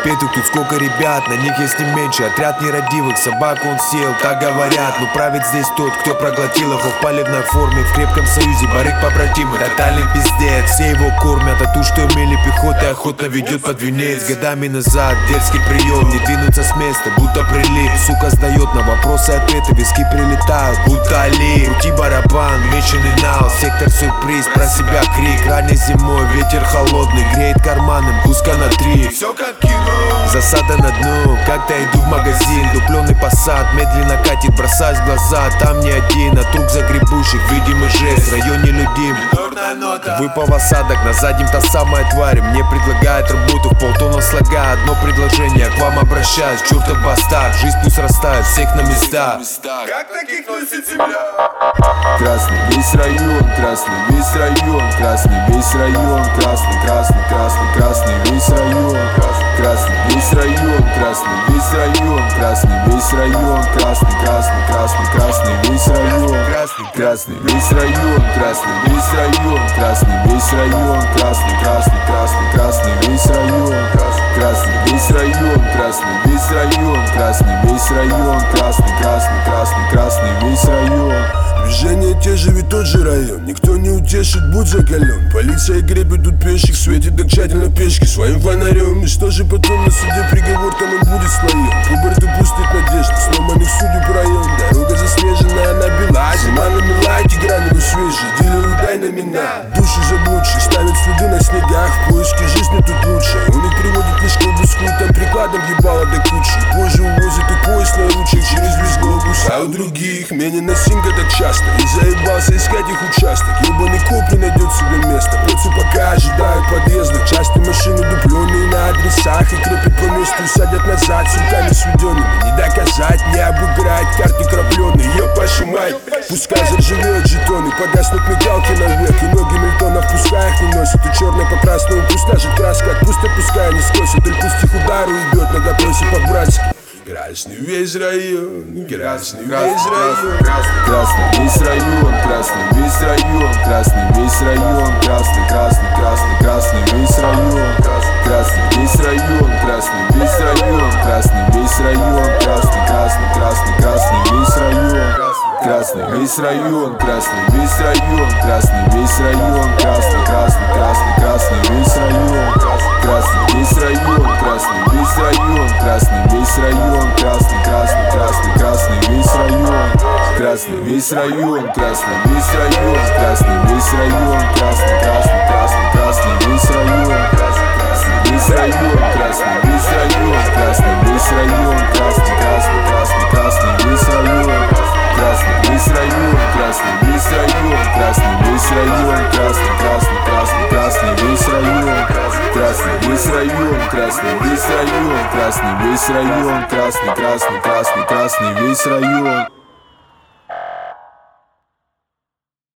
Петух, тут сколько ребят, на них есть не меньше. Отряд нерадивых, собаку он съел, так говорят. Но правит здесь тот, кто проглотил их. В палевной форме, в крепком союзе, барыг побратимы. Тотальный пиздец, все его кормят. А ту, что имели пехоты, охотно ведет под венец. Годами назад, дерзкий прием, не двинуться с места, будто прилип. Сука сдает на вопросы ответы, виски прилетают, будто олив. Крути барабан, меченый нал, сектор сюрприз, про себя крик. Ранней зимой, ветер холодный, греет карманы, куска на 3. Все как кино. Засада на дну, как-то иду в магазин. Дупленый посад, медленно катит, бросаясь в глаза. Там не один, а труп загребущих, видимый жест. В районе людим, выпал осадок, на заднем та самая тварь. Мне предлагает работу в полтона слога. Одно предложение, к вам обращаюсь, чертов бастард. Жизнь пусть растает, всех на места. Как таких носит земля? Красный весь район, красный весь район, красный весь район, красный, красный, красный, красный весь район, красный весь район, красный весь район, красный весь район, красный, красный, красный, красный весь район, красный весь район, красный весь район, красный весь район, красный, красный, красный, красный весь район, красный весь район, красный весь район, красный весь район, красный, красный, красный, красный весь район. Движение те же, ведь тот же район. Никто не утешит, будь закален. Полиция гребет тут пеших, светит так тщательно пешки своим фонарем. И что же потом на суде приговор, там он будет слоем. Выбор допустит надежды, сломанных судеб район. Дорога заснеженная, она бела. Зима намела, эти грани свежие. Дилеру дай на меня. Души заблудшие ставят следы на снегах. В поиске жизни тут лучше. У них приводит лишь колбаску, там прикладом ебало до кучи. Позже увозят и поезд на ручек через весь глобус. А у других менее носинка так часто. И заебался искать их участок. Ебаный коп не найдет себе места. Плотцы пока ожидают подъезда. Часто машины дупленые на адресах. И крепят по месту и садят назад. Сульками сведенными. Не доказать, не обыграть. Карты крапленые, еб вашу мать. Пускай заржавеют жетоны. Погаснут мигалки навек. И ноги Мильтона пускай их не носят. И черное по красному пусть ляжет краска. Пусть пускай не скосит. Или пусть их удар уйдет на допросе по-братски. Красный весь район, красный весь район, Красный весь район, красный весь район, красный весь район, красный, красный, красный, красный весь район, красный весь район, красный весь район, красный весь район, красный, красный, красный, красный весь район, красный весь район, красный весь район, красный весь район, красный, красный, красный, красный весь район, красный весь район, красный весь район, красный весь район, красный, красный, красный, красный весь район, красный весь район, красный весь район, красный весь район, красный, красный, красный, красный весь район, красный весь район, красный весь район, красный весь район, красный, красный, красный, красный весь район, красный весь район, красный весь район, красный весь район, красный, красный, красный, красный весь район, красный весь район, красный весь район, красный весь район, красный, красный, красный, красный весь район.